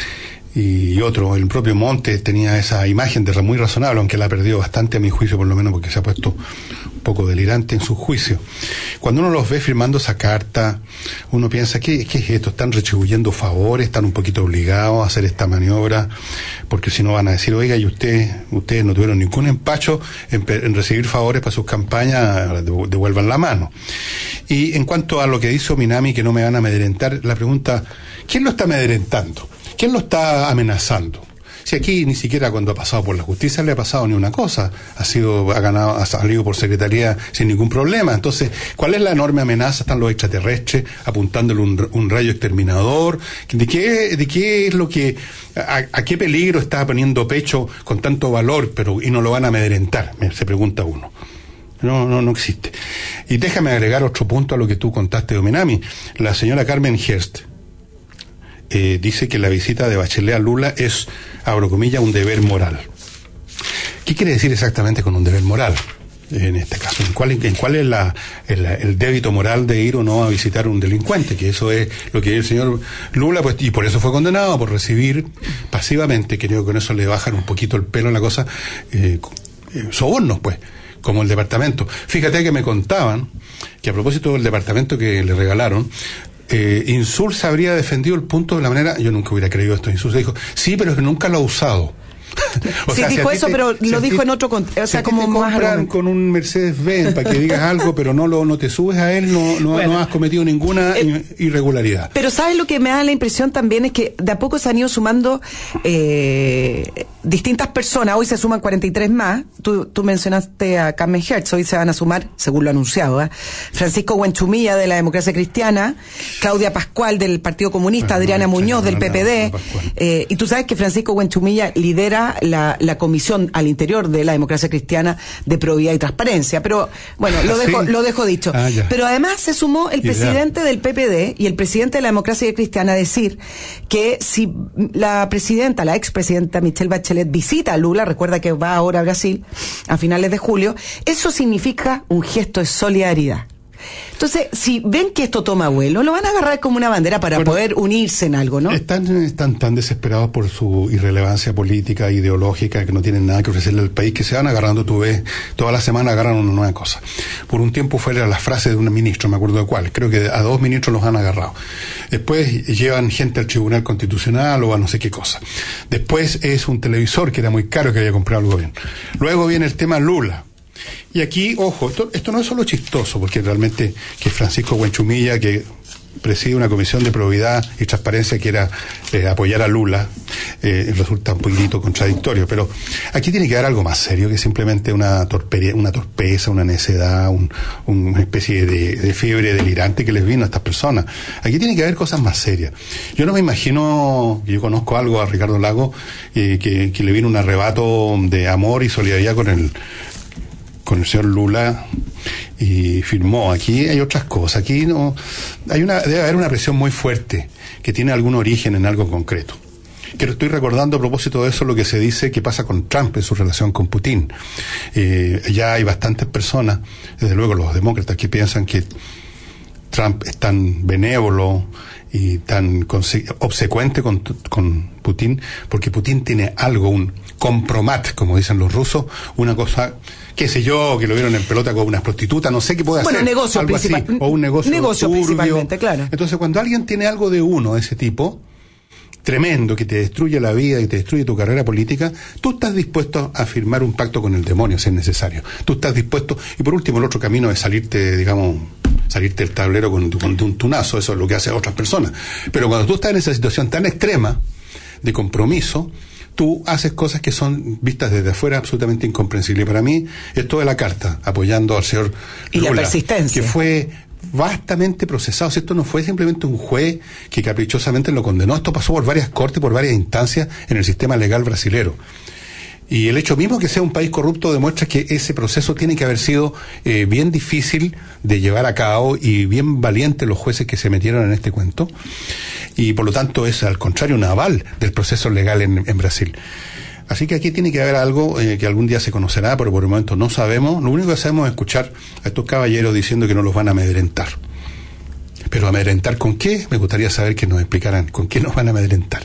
y otro, el propio Montes tenía esa imagen de muy razonable, aunque la ha perdido bastante a mi juicio, por lo menos porque se ha puesto un poco delirante en su juicio. Cuando uno los ve firmando esa carta, uno piensa, ¿qué, qué es esto? ¿Están retribuyendo favores? ¿Están un poquito obligados a hacer esta maniobra? Porque si no van a decir, oiga, y usted, ustedes no tuvieron ningún empacho en, en recibir favores para sus campañas, devuelvan la mano. Y en cuanto a lo que dice Minami, que no me van a amedrentar, la pregunta, ¿quién lo está amedrentando? ¿Quién lo está amenazando? Si aquí ni siquiera cuando ha pasado por la justicia le ha pasado ni una cosa, ha sido, ha ganado, ha salido por secretaría sin ningún problema. Entonces, ¿cuál es la enorme amenaza? Están los extraterrestres apuntándole un, un rayo exterminador. ¿De qué, de qué es lo que, a, a qué peligro está poniendo pecho con tanto valor, pero y no lo van a amedrentar? Se pregunta uno. No, no, no existe. Y déjame agregar otro punto a lo que tú contaste de Minami. La señora Carmen Hearst Eh, dice que la visita de Bachelet a Lula es, abro comillas, un deber moral. ¿Qué quiere decir exactamente con un deber moral? En este caso, ¿en cuál, en cuál es la, el, el débito moral de ir o no a visitar a un delincuente? Que eso es lo que el señor Lula, pues, y por eso fue condenado, por recibir pasivamente, creo que con eso le bajan un poquito el pelo a la cosa, eh, eh, sobornos, pues, como el departamento. Fíjate que me contaban que a propósito del departamento que le regalaron, Eh, Insulza habría defendido el punto de la manera, yo nunca hubiera creído esto, Insulza dijo, sí, pero es que nunca lo ha usado. O sí, sea, dijo si eso, te, pero si lo dijo ti, en otro contexto. O sea, si como te más compran con un Mercedes-Benz para que digas algo, pero no lo no te subes a él, no no, bueno, no has cometido ninguna eh, irregularidad. Pero ¿sabes lo que me da la impresión también? Es que de a poco se han ido sumando eh, distintas personas. Hoy se suman cuarenta y tres más. Tú, tú mencionaste a Carmen Hertz. Hoy se van a sumar, según lo anunciado, ¿eh? Francisco Buenchumilla, de la Democracia Cristiana, Claudia Pascual, del Partido Comunista, bueno, Adriana bueno, Muñoz, del P P D. Eh, y tú sabes que Francisco Buenchumilla lidera La, la comisión al interior de la Democracia Cristiana de Probidad y Transparencia, pero bueno, lo dejo, ¿sí? lo dejo dicho. Ah, pero además se sumó el presidente del P P D y el presidente de la Democracia Cristiana a decir que si la presidenta, la expresidenta Michelle Bachelet visita a Lula, recuerda que va ahora a Brasil a finales de julio, eso significa un gesto de solidaridad. Entonces, si ven que esto toma vuelo, lo van a agarrar como una bandera para bueno, poder unirse en algo, ¿no? Están, están tan desesperados por su irrelevancia política, ideológica, que no tienen nada que ofrecerle al país, que se van agarrando, tú ves, toda la semana agarran una nueva cosa. Por un tiempo fue la frase de un ministro, me acuerdo de cuál, creo que a dos ministros los han agarrado. Después llevan gente al Tribunal Constitucional o a no sé qué cosa. Después es un televisor que era muy caro que había comprado el gobierno. Luego viene el tema Lula. Y aquí, ojo, esto, esto no es solo chistoso, porque realmente que Francisco Buenchumilla, que preside una comisión de probidad y transparencia que era eh, apoyar a Lula, eh, resulta un poquito contradictorio, pero aquí tiene que haber algo más serio que simplemente una torpería, una torpeza, una necedad, un, una especie de, de fiebre delirante que les vino a estas personas. Aquí tiene que haber cosas más serias. Yo no me imagino, yo conozco algo a Ricardo Lagos, eh, que, que le vino un arrebato de amor y solidaridad con el con el señor Lula y firmó. Aquí hay otras cosas. Aquí no hay una debe haber una presión muy fuerte que tiene algún origen en algo concreto. Que estoy recordando a propósito de eso lo que se dice que pasa con Trump en su relación con Putin. Eh, ya hay bastantes personas, desde luego los demócratas, que piensan que Trump es tan benévolo y tan obsecuente con, con Putin, porque Putin tiene algo, un compromat, como dicen los rusos, una cosa, qué sé yo, que lo vieron en pelota con unas prostitutas, no sé qué puede bueno, hacer. Negocio algo principal, así, o un negocio, negocio turbio. Principalmente, claro. Entonces, cuando alguien tiene algo de uno de ese tipo, tremendo, que te destruye la vida y te destruye tu carrera política, tú estás dispuesto a firmar un pacto con el demonio si es necesario. Tú estás dispuesto, y por último el otro camino es salirte, digamos, salirte del tablero con, con un tunazo, eso es lo que hacen otras personas. Pero cuando tú estás en esa situación tan extrema de compromiso, tú haces cosas que son vistas desde afuera absolutamente incomprensibles. Para mí, esto de la carta, apoyando al señor y Lula, la persistencia, que fue vastamente procesado. Si esto no fue simplemente un juez que caprichosamente lo condenó, esto pasó por varias cortes, por varias instancias en el sistema legal brasilero. Y el hecho mismo que sea un país corrupto demuestra que ese proceso tiene que haber sido eh, bien difícil de llevar a cabo y bien valientes los jueces que se metieron en este cuento. Y por lo tanto es al contrario un aval del proceso legal en, en Brasil. Así que aquí tiene que haber algo eh, que algún día se conocerá, pero por el momento no sabemos. Lo único que sabemos es escuchar a estos caballeros diciendo que no los van a amedrentar. Pero ¿amedrentar con qué? Me gustaría saber que nos explicaran con qué nos van a amedrentar.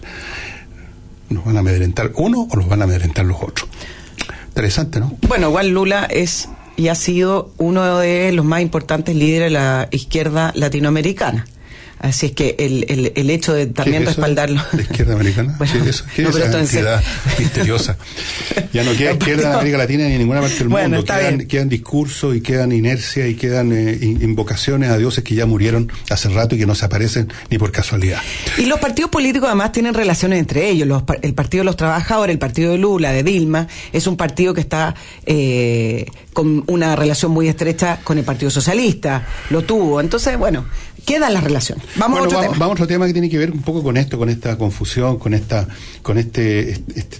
¿Nos van a amedrentar uno o los van a amedrentar los otros? Interesante, ¿no? Bueno, igual Lula es y ha sido uno de los más importantes líderes de la izquierda latinoamericana. Así es que el, el, el hecho de también respaldarlo. ¿La izquierda americana? Bueno, sí, eso, ¿qué no, es esa entidad misteriosa? Ya no queda izquierda en América Latina ni en ninguna parte del bueno, mundo. Quedan, quedan discursos y quedan inercia y quedan eh, invocaciones a dioses que ya murieron hace rato y que no se aparecen ni por casualidad. Y los partidos políticos además tienen relaciones entre ellos. Los, el Partido de los Trabajadores, el Partido de Lula, de Dilma, es un partido que está eh, con una relación muy estrecha con el Partido Socialista. Lo tuvo. Entonces, bueno, quedan las relaciones. Vamos bueno, a otro vamos, tema. Vamos a otro tema que tiene que ver un poco con esto, con esta confusión, con esta, con este, este,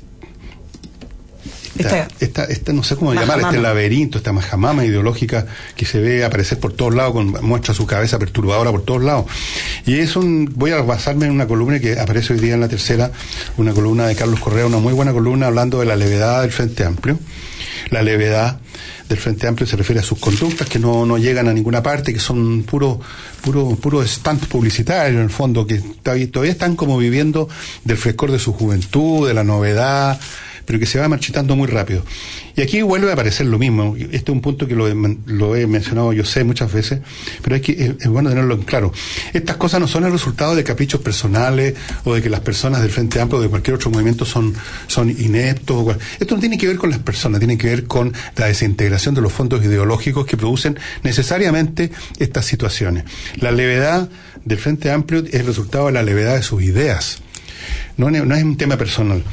esta, esta, esta, esta no sé cómo llamar, este laberinto, esta majamama ideológica que se ve aparecer por todos lados, con, muestra su cabeza perturbadora por todos lados. Y es un, voy a basarme en una columna que aparece hoy día en La Tercera, una columna de Carlos Correa, una muy buena columna hablando de la levedad del Frente Amplio. La levedad del Frente Amplio se refiere a sus conductas que no, no llegan a ninguna parte, que son puro puro puro stand publicitario en el fondo, que todavía están como viviendo del frescor de su juventud, de la novedad, pero que se va marchitando muy rápido. Y aquí vuelve a aparecer lo mismo. Este es un punto que lo he, lo he mencionado yo sé muchas veces, pero hay que, es, es bueno tenerlo en claro. Estas cosas no son el resultado de caprichos personales o de que las personas del Frente Amplio o de cualquier otro movimiento son, son ineptos. Esto no tiene que ver con las personas, tiene que ver con la desintegración de los fondos ideológicos que producen necesariamente estas situaciones. La levedad del Frente Amplio es el resultado de la levedad de sus ideas. No, no es un tema personal.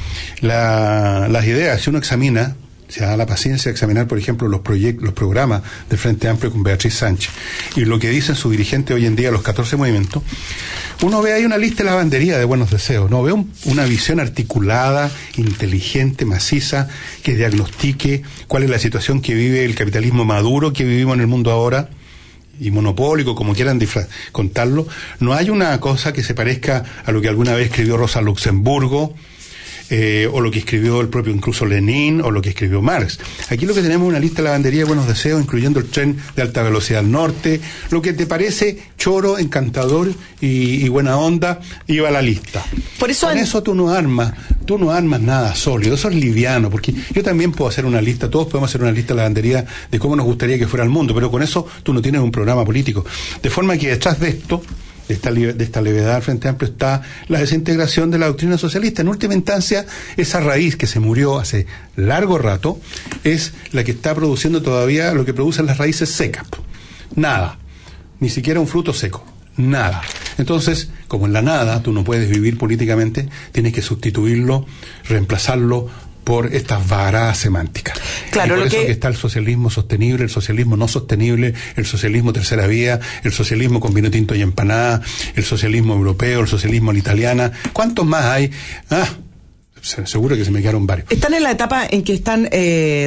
La, las ideas, si uno examina, se da la paciencia de examinar, por ejemplo, los proyectos, los programas del Frente Amplio con Beatriz Sánchez y lo que dicen sus dirigentes hoy en día, los catorce movimientos, uno ve ahí una lista de lavandería de buenos deseos, no ve un, una visión articulada, inteligente, maciza, que diagnostique cuál es la situación que vive el capitalismo maduro que vivimos en el mundo ahora, y monopólico, como quieran disfra- contarlo. No hay una cosa que se parezca a lo que alguna vez escribió Rosa Luxemburgo, eh, o lo que escribió el propio incluso Lenin, o lo que escribió Marx. Aquí lo que tenemos es una lista de lavandería de buenos deseos, incluyendo el tren de alta velocidad al norte, lo que te parece choro, encantador y, y buena onda, iba a la lista. Por eso Con han... eso tú no armas, tú no armas nada sólido, eso es liviano, porque yo también puedo hacer una lista, todos podemos hacer una lista de lavandería de cómo nos gustaría que fuera el mundo, pero con eso tú no tienes un programa político. De forma que detrás de esto, de esta, de esta levedad del Frente Amplio, está la desintegración de la doctrina socialista. En última instancia, esa raíz que se murió hace largo rato es la que está produciendo todavía lo que producen las raíces secas. Nada, ni siquiera un fruto seco. Nada. Entonces, como en la nada tú no puedes vivir políticamente, tienes que sustituirlo, reemplazarlo por estas varadas semánticas. Claro, y por lo eso que... que está el socialismo sostenible, el socialismo no sostenible, el socialismo tercera vía, el socialismo con vino tinto y empanada, el socialismo europeo, el socialismo a la italiana. ¿Cuántos más hay? Ah, seguro que se me quedaron varios. Están en la etapa en que están eh,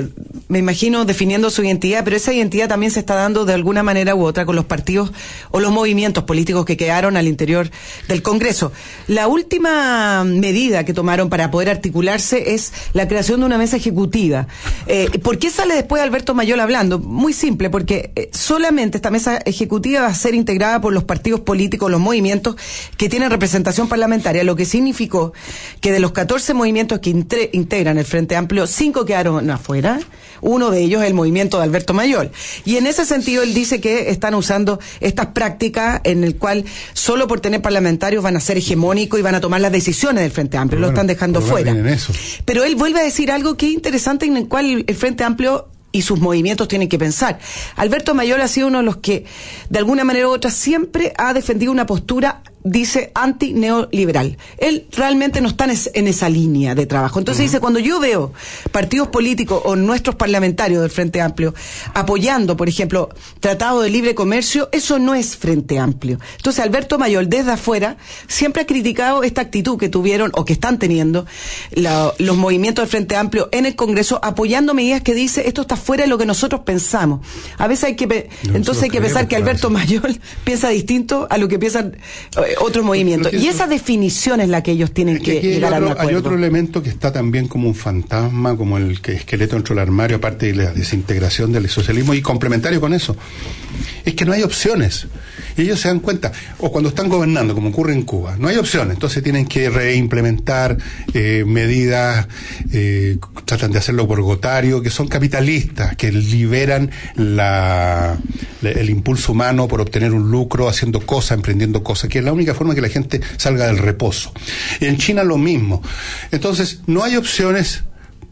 me imagino, definiendo su identidad, pero esa identidad también se está dando de alguna manera u otra con los partidos o los movimientos políticos que quedaron al interior del Congreso. La última medida que tomaron para poder articularse es la creación de una mesa ejecutiva. Eh, ¿Por qué sale después Alberto Mayol hablando? Muy simple, porque eh, solamente esta mesa ejecutiva va a ser integrada por los partidos políticos, los movimientos que tienen representación parlamentaria, lo que significó que de los catorce movimientos que intre, integran el Frente Amplio, cinco quedaron afuera. Uno de ellos es el movimiento de Alberto Mayol. Y en ese sentido él dice que están usando estas prácticas en el cual solo por tener parlamentarios van a ser hegemónicos y van a tomar las decisiones del Frente Amplio. Bueno, lo están dejando fuera. Pero él vuelve a decir algo que es interesante, en el cual el Frente Amplio y sus movimientos tienen que pensar. Alberto Mayol ha sido uno de los que, de alguna manera u otra, siempre ha defendido una postura, dice, anti-neoliberal. Él realmente no está en esa línea de trabajo. Entonces uh-huh. dice, cuando yo veo partidos políticos o nuestros parlamentarios del Frente Amplio apoyando, por ejemplo, Tratado de Libre Comercio, eso no es Frente Amplio. Entonces Alberto Mayol, desde afuera, siempre ha criticado esta actitud que tuvieron o que están teniendo la, los movimientos del Frente Amplio en el Congreso, apoyando medidas que dice, esto está fuera de lo que nosotros pensamos. A veces hay que, pe- entonces hay que pensar que Alberto Mayol piensa distinto a lo que piensan eh, otros movimientos. Y esa definición es la que ellos tienen que, que llegar a un acuerdo. Hay otro elemento que está también como un fantasma, como el que esqueleto dentro del armario, aparte de la desintegración del socialismo, y complementario con eso, es que no hay opciones. Y ellos se dan cuenta, o cuando están gobernando, como ocurre en Cuba, no hay opciones, entonces tienen que reimplementar eh, medidas, eh, tratan de hacerlo por gotario, que son capitalistas, que liberan la, la, el impulso humano por obtener un lucro, haciendo cosas, emprendiendo cosas, que es la única forma que la gente salga del reposo. Y en China lo mismo. Entonces, no hay opciones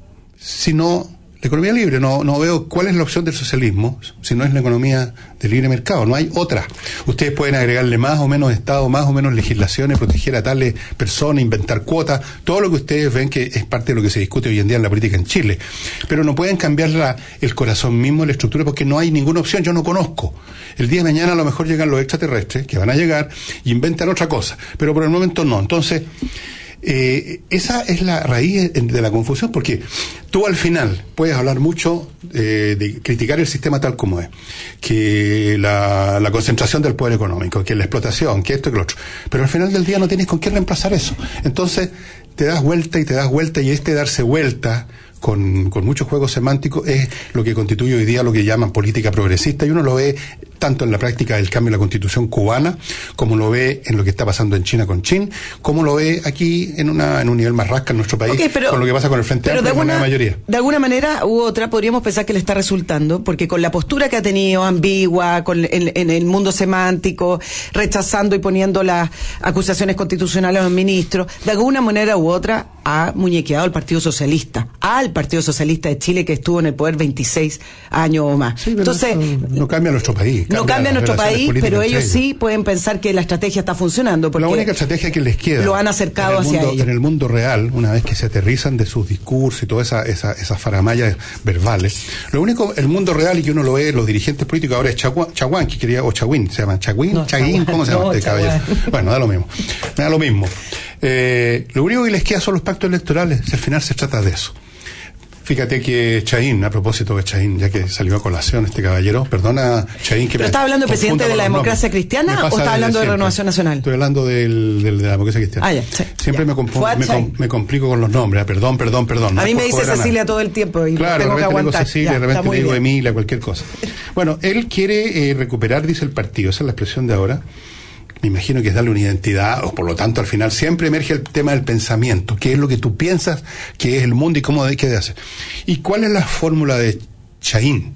sino la economía libre. No, no veo cuál es la opción del socialismo si no es la economía de libre mercado. No hay otra. Ustedes pueden agregarle más o menos Estado, más o menos legislaciones, proteger a tales personas, inventar cuotas, todo lo que ustedes ven que es parte de lo que se discute hoy en día en la política en Chile. Pero no pueden cambiar la, el corazón mismo, la estructura, porque no hay ninguna opción. Yo no conozco. El día de mañana a lo mejor llegan los extraterrestres, que van a llegar, y inventan otra cosa. Pero por el momento no. Entonces, Eh, esa es la raíz de la confusión, porque tú al final puedes hablar mucho eh, de criticar el sistema tal como es, que la, la concentración del poder económico, que la explotación, que esto y que lo otro, pero al final del día no tienes con qué reemplazar eso. Entonces te das vuelta y te das vuelta, y este darse vuelta con, con muchos juegos semánticos es lo que constituye hoy día lo que llaman política progresista, y uno lo ve tanto en la práctica del cambio de la Constitución cubana, como lo ve en lo que está pasando en China con Chin, como lo ve aquí en una en un nivel más rasca en nuestro país, okay, pero, con lo que pasa con el Frente Amplio, de la mayoría. De alguna manera u otra podríamos pensar que le está resultando, porque con la postura que ha tenido ambigua, con en, en el mundo semántico, rechazando y poniendo las acusaciones constitucionales a los ministros, de alguna manera u otra ha muñequeado al Partido Socialista, al Partido Socialista de Chile, que estuvo en el poder veintiséis años o más. Sí, Entonces, no cambia nuestro país. No cambia nuestro país, pero ellos sí pueden pensar que la estrategia está funcionando. Porque la única estrategia que les queda, lo han acercado hacia mundo, ellos. En el mundo real, una vez que se aterrizan de sus discursos y todas esas esa, esa faramallas verbales, lo único, el mundo real, y que uno lo ve, los dirigentes políticos ahora es Chaguán, que quería, o Chaguín, se llaman Chaguín, no, Chaguín, ¿cómo se llama no, este caballero? Bueno, da lo mismo, da lo mismo. Eh, lo único que les queda son los pactos electorales, si al final se trata de eso. Fíjate que Chaín, a propósito de Chaín, ya que salió a colación este caballero, perdona Chaín que... ¿Pero está hablando del presidente de la democracia cristiana o está hablando de, de Renovación Nacional? Estoy hablando del, del, de la democracia cristiana. Ah, ya, sí, Siempre ya. Me, comp- me, com- me complico con los nombres, perdón, perdón, perdón. A no mí me dice Cecilia todo el tiempo y claro, tengo que aguantar. Digo Cecilia, ya, de repente le digo Emilia, cualquier cosa. Bueno, él quiere eh, recuperar, dice el partido, esa es la expresión de ahora. Me imagino que es darle una identidad, o por lo tanto al final siempre emerge el tema del pensamiento, qué es lo que tú piensas, qué es el mundo y cómo hay que hacer. ¿Y cuál es la fórmula de Chaín?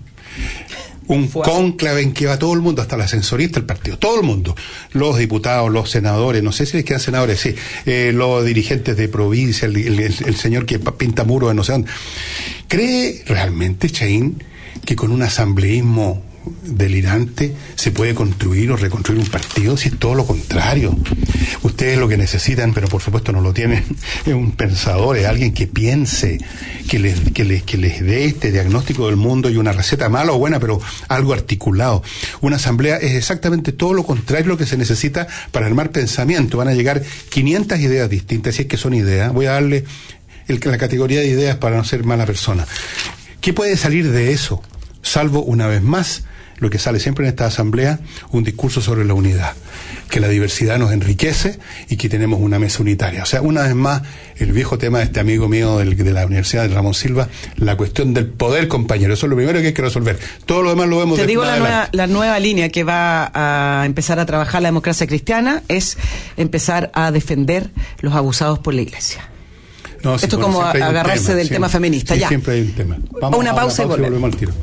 Un cónclave en que va todo el mundo, hasta el ascensorista del partido, todo el mundo, los diputados, los senadores, no sé si les quedan senadores, sí, eh, los dirigentes de provincia, el, el, el señor que pinta muros de no sé dónde. ¿Cree realmente Chaín que con un asambleísmo delirante se puede construir o reconstruir un partido? Si es todo lo contrario. Ustedes lo que necesitan, pero por supuesto no lo tienen, es un pensador, es alguien que piense, que les, que les, que les dé este diagnóstico del mundo y una receta mala o buena, pero algo articulado. Una asamblea es exactamente todo lo contrario lo que se necesita para armar pensamiento. Van a llegar quinientas ideas distintas, si es que son ideas. Voy a darle el, la categoría de ideas para no ser mala persona. ¿Qué puede salir de eso? Salvo, una vez más, lo que sale siempre en esta asamblea, un discurso sobre la unidad, que la diversidad nos enriquece y que tenemos una mesa unitaria. O sea, una vez más, el viejo tema de este amigo mío del, de la Universidad de Ramón Silva, la cuestión del poder, compañero. Eso es lo primero que hay que resolver. Todo lo demás lo vemos. Te digo la adelante. nueva, la nueva línea que va a empezar a trabajar la democracia cristiana es empezar a defender los abusados por la Iglesia. No, sí, Esto bueno, como a, agarrarse tema, del siempre, tema feminista. Sí, ya. siempre hay un tema. Vamos una a pausa, una pausa y volvemos. y volvemos al tiro.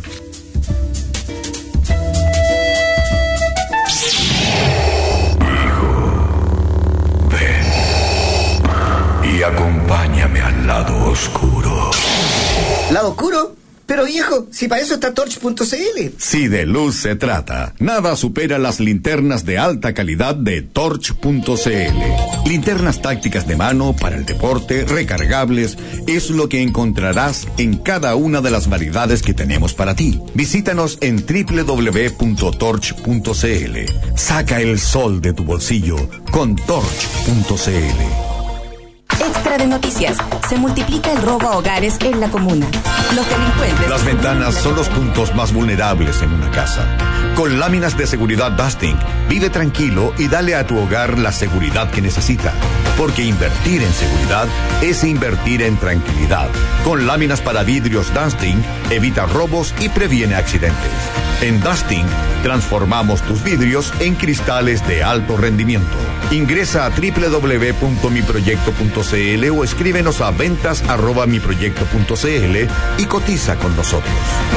Y acompáñame al lado oscuro. ¿Lado oscuro? Pero viejo, si para eso está torch punto c l. Si de luz se trata, nada supera las linternas de alta calidad de torch punto c l. Linternas tácticas de mano para el deporte, recargables, es lo que encontrarás en cada una de las variedades que tenemos para ti. Visítanos en doble u doble u doble u punto torch punto c l. Saca el sol de tu bolsillo con torch punto c l. Extra de noticias. Se multiplica el robo a hogares en la comuna. Los delincuentes... Las ventanas son los puntos más vulnerables en una casa. Con láminas de seguridad Dusting, vive tranquilo y dale a tu hogar la seguridad que necesita. Porque invertir en seguridad es invertir en tranquilidad. Con láminas para vidrios Dusting, evita robos y previene accidentes. En Dusting, transformamos tus vidrios en cristales de alto rendimiento. Ingresa a doble u doble u doble u punto mi proyecto punto c l o escríbenos a ventas arroba mi proyecto punto c l y cotiza con nosotros.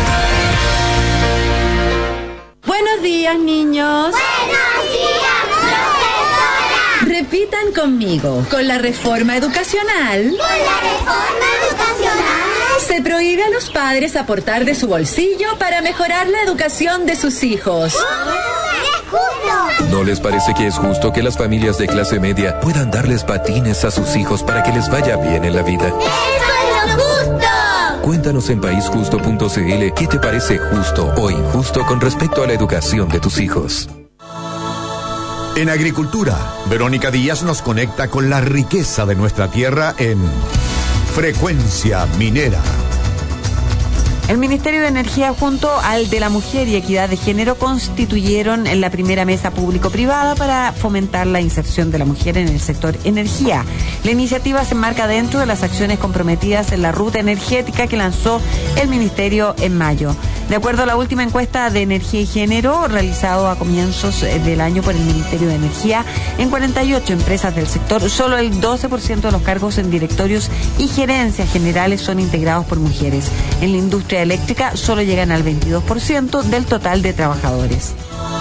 Buenos días, niños. Buenos días, profesora. Repitan conmigo. Con la reforma educacional. Con la reforma educacional. Se prohíbe a los padres aportar de su bolsillo para mejorar la educación de sus hijos. ¿No les parece que es justo que las familias de clase media puedan darles patines a sus hijos para que les vaya bien en la vida? ¡Eso es lo justo! Cuéntanos en país justo punto c l qué te parece justo o injusto con respecto a la educación de tus hijos. En agricultura, Verónica Díaz nos conecta con la riqueza de nuestra tierra en Frecuencia Minera. El Ministerio de Energía junto al de la Mujer y Equidad de Género constituyeron en la primera mesa público-privada para fomentar la inserción de la mujer en el sector energía. La iniciativa se enmarca dentro de las acciones comprometidas en la ruta energética que lanzó el Ministerio en mayo. De acuerdo a la última encuesta de Energía y Género realizado a comienzos del año por el Ministerio de Energía, en cuarenta y ocho empresas del sector, solo el doce por ciento de los cargos en directorios y gerencias generales son integrados por mujeres. En la industria eléctrica solo llegan al veintidós por ciento del total de trabajadores.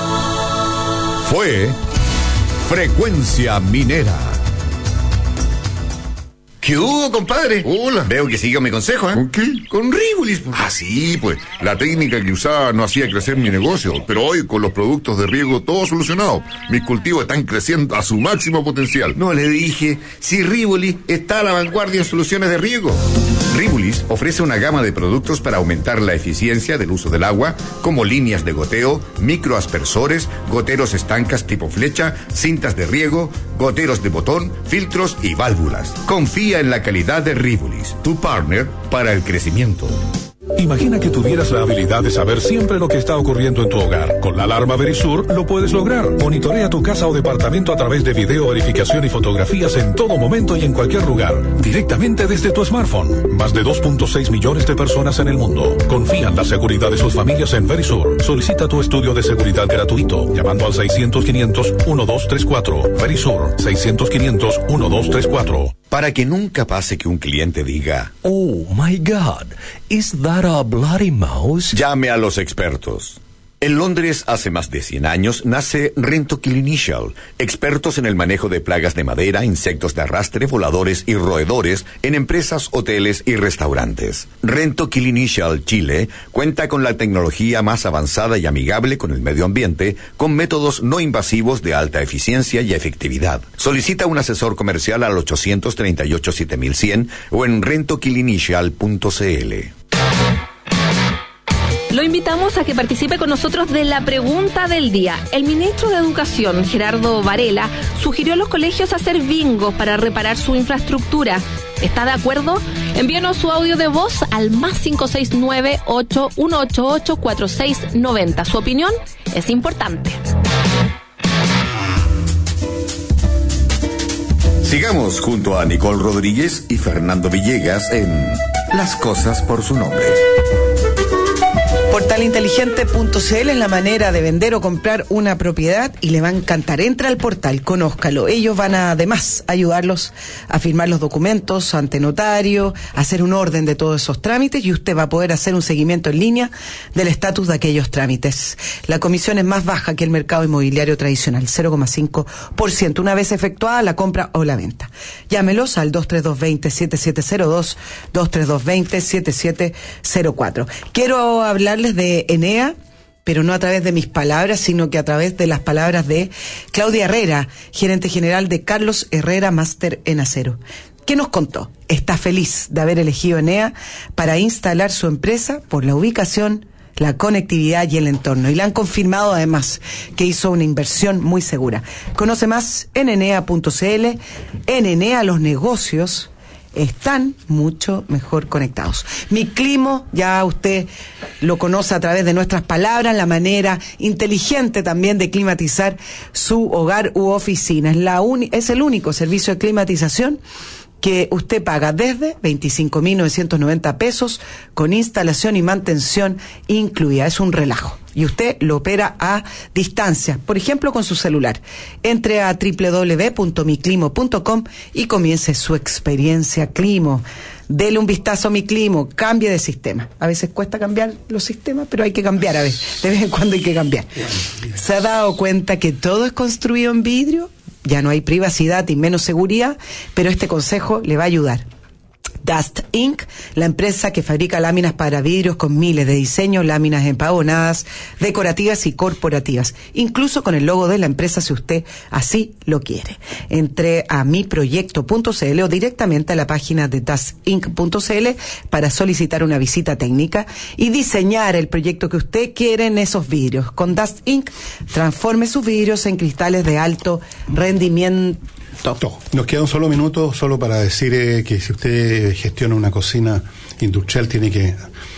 Fue Frecuencia Minera. ¿Qué hubo, compadre? Hola. Veo que sigue mi consejo, ¿eh? ¿Con qué? Con Rivolis. Ah, sí, pues. La técnica que usaba no hacía crecer mi negocio, pero hoy con los productos de riego todo solucionado. Mis cultivos están creciendo a su máximo potencial. No le dije, si Rivolis está a la vanguardia en soluciones de riego. Rivolis ofrece una gama de productos para aumentar la eficiencia del uso del agua, como líneas de goteo, microaspersores, goteros estancas tipo flecha, cintas de riego, goteros de botón, filtros y válvulas. Confía en la calidad de Rivolis, tu partner para el crecimiento. Imagina que tuvieras la habilidad de saber siempre lo que está ocurriendo en tu hogar. Con la alarma Verisur lo puedes lograr. Monitorea tu casa o departamento a través de video verificación y fotografías en todo momento y en cualquier lugar, directamente desde tu smartphone. Más de dos punto seis millones de personas en el mundo confían la seguridad de sus familias en Verisur. Solicita tu estudio de seguridad gratuito llamando al seiscientos, quinientos, doce treinta y cuatro. Verisur, seiscientos, quinientos, doce treinta y cuatro. Para que nunca pase que un cliente diga, Oh my God, is that a bloody mouse? Llame a los expertos. En Londres, hace más de cien años, nace Rentokil Initial, expertos en el manejo de plagas de madera, insectos de arrastre, voladores y roedores en empresas, hoteles y restaurantes. Rentokil Initial Chile cuenta con la tecnología más avanzada y amigable con el medio ambiente, con métodos no invasivos de alta eficiencia y efectividad. Solicita un asesor comercial al ochocientos treinta y ocho, siete mil cien o en rentokil initial punto c l. Lo invitamos a que participe con nosotros de la pregunta del día. El ministro de Educación, Gerardo Varela, sugirió a los colegios hacer bingos para reparar su infraestructura. ¿Está de acuerdo? Envíenos su audio de voz al más cinco seis nueve, ocho uno ocho ocho, cuatro seis nueve cero. Su opinión es importante. Sigamos junto a Nicole Rodríguez y Fernando Villegas en Las Cosas por su Nombre. portal inteligente punto c l es la manera de vender o comprar una propiedad y le va a encantar. Entra al portal, conózcalo. Ellos van a además ayudarlos a firmar los documentos ante notario, a hacer un orden de todos esos trámites y usted va a poder hacer un seguimiento en línea del estatus de aquellos trámites. La comisión es más baja que el mercado inmobiliario tradicional, cero coma cinco por ciento, una vez efectuada la compra o la venta. Llámelos al dos tres dos dos cero, siete siete cero dos, dos tres dos dos cero, siete siete cero cuatro. Quiero hablarles de Enea, pero no a través de mis palabras, sino que a través de las palabras de Claudia Herrera, gerente general de Carlos Herrera Máster en Acero. ¿Qué nos contó? Está feliz de haber elegido Enea para instalar su empresa por la ubicación, la conectividad y el entorno. Y le han confirmado además que hizo una inversión muy segura. Conoce más en enea punto c l. En Enea los negocios están mucho mejor conectados. Mi Climo, ya usted lo conoce a través de nuestras palabras, la manera inteligente también de climatizar su hogar u oficina. Es, la uni- es el único servicio de climatización que usted paga desde veinticinco mil novecientos noventa pesos con instalación y mantención incluida. Es un relajo. Y usted lo opera a distancia, por ejemplo con su celular. Entre a doble u doble u doble u punto mi climo punto com y comience su experiencia Climo. Dele un vistazo a Mi Climo, cambie de sistema. A veces cuesta cambiar los sistemas, pero hay que cambiar a veces. De vez en cuando hay que cambiar. ¿Se ha dado cuenta que todo es construido en vidrio? Ya no hay privacidad y menos seguridad, pero este consejo le va a ayudar. Dust Incorporated, la empresa que fabrica láminas para vidrios con miles de diseños, láminas empabonadas, decorativas y corporativas, incluso con el logo de la empresa si usted así lo quiere. Entre a mi proyecto punto c l o directamente a la página de dust inc punto c l para solicitar una visita técnica y diseñar el proyecto que usted quiere en esos vidrios. Con Dust Incorporated, transforme sus vidrios en cristales de alto rendimiento. Nos queda un solo minuto solo para decir eh, que si usted gestiona una cocina industrial tiene que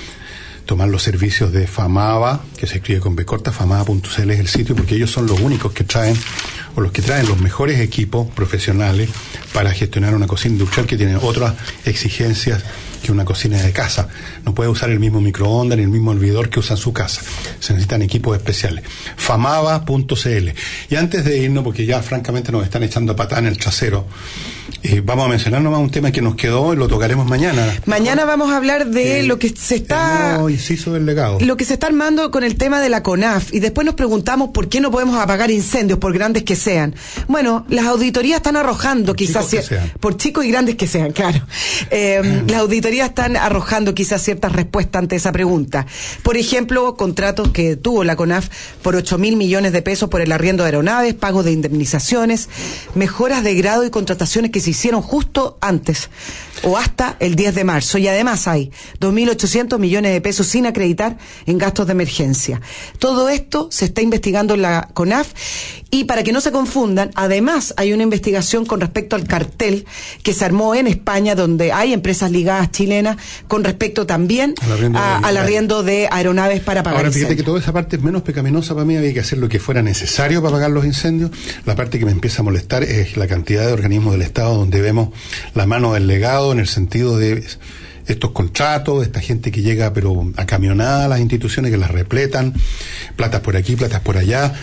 tomar los servicios de Famava, que se escribe con B corta, famava punto c l es el sitio, porque ellos son los únicos que traen o los que traen los mejores equipos profesionales para gestionar una cocina industrial que tiene otras exigencias que una cocina de casa. No puede usar el mismo microondas ni el mismo hervidor que usa en su casa. Se necesitan equipos especiales. famava punto c l. Y antes de irnos, porque ya francamente nos están echando patada en el trasero, eh, vamos a mencionar nomás un tema que nos quedó y lo tocaremos mañana. Mañana vamos a hablar de eh, lo que se está... No, inciso del legado. Lo que se está armando con el tema de la CONAF. Y después nos preguntamos por qué no podemos apagar incendios, por grandes que sean. Bueno, las auditorías están arrojando, quizás... Chicos que sean. Por chicos y grandes que sean, claro. Eh, las auditorías están arrojando quizás ciertas respuestas ante esa pregunta. Por ejemplo, contratos que tuvo la CONAF por ocho mil millones de pesos por el arriendo de aeronaves, pagos de indemnizaciones, mejoras de grado y contrataciones que se hicieron justo antes o hasta el diez de marzo. Y además hay dos mil ochocientos millones de pesos sin acreditar en gastos de emergencia. Todo esto se está investigando en la CONAF y para que no se confundan, además hay una investigación con respecto al cartel que se armó en España donde hay empresas ligadas chilenas con respecto también al arriendo, a, de, al arriendo de aeronaves para pagar Ahora, fíjate incendios. que toda esa parte es menos pecaminosa para mí, había que hacer lo que fuera necesario para pagar los incendios. La parte que me empieza a molestar es la cantidad de organismos del Estado donde vemos la mano del legado en el sentido de estos contratos, esta gente que llega pero a camionada a las instituciones, que las repletan, platas por aquí, platas por allá,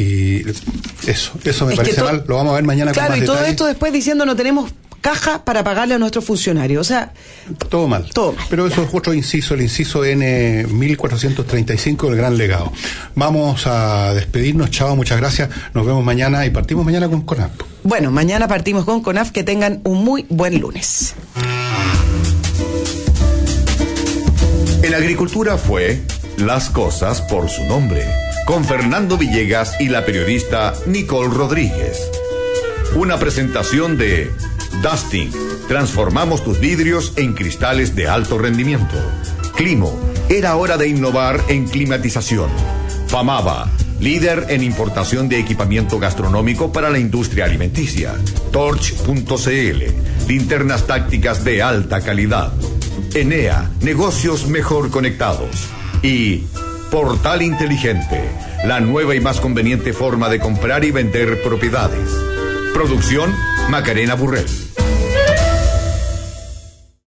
y eso, eso me es parece mal, lo vamos a ver mañana claro, con más detalle. Claro, y todo detalle. Esto después diciendo no tenemos caja para pagarle a nuestros funcionarios, o sea... Todo mal. Todo mal. Pero eso ya. Es otro inciso, el inciso N mil cuatrocientos treinta y cinco del Gran Legado. Vamos a despedirnos, chao, muchas gracias, nos vemos mañana y partimos mañana con CONAF. Bueno, mañana partimos con CONAF, que tengan un muy buen lunes. En agricultura fue Las Cosas por su Nombre, con Fernando Villegas y la periodista Nicole Rodríguez. Una presentación de Dusting. Transformamos tus vidrios en cristales de alto rendimiento. Climo. Era hora de innovar en climatización. Famava. líder en importación de equipamiento gastronómico para la industria alimenticia. Torch punto c l, linternas tácticas de alta calidad. Enea, negocios mejor conectados. Y Portal Inteligente, la nueva y más conveniente forma de comprar y vender propiedades. Producción Macarena Burrell.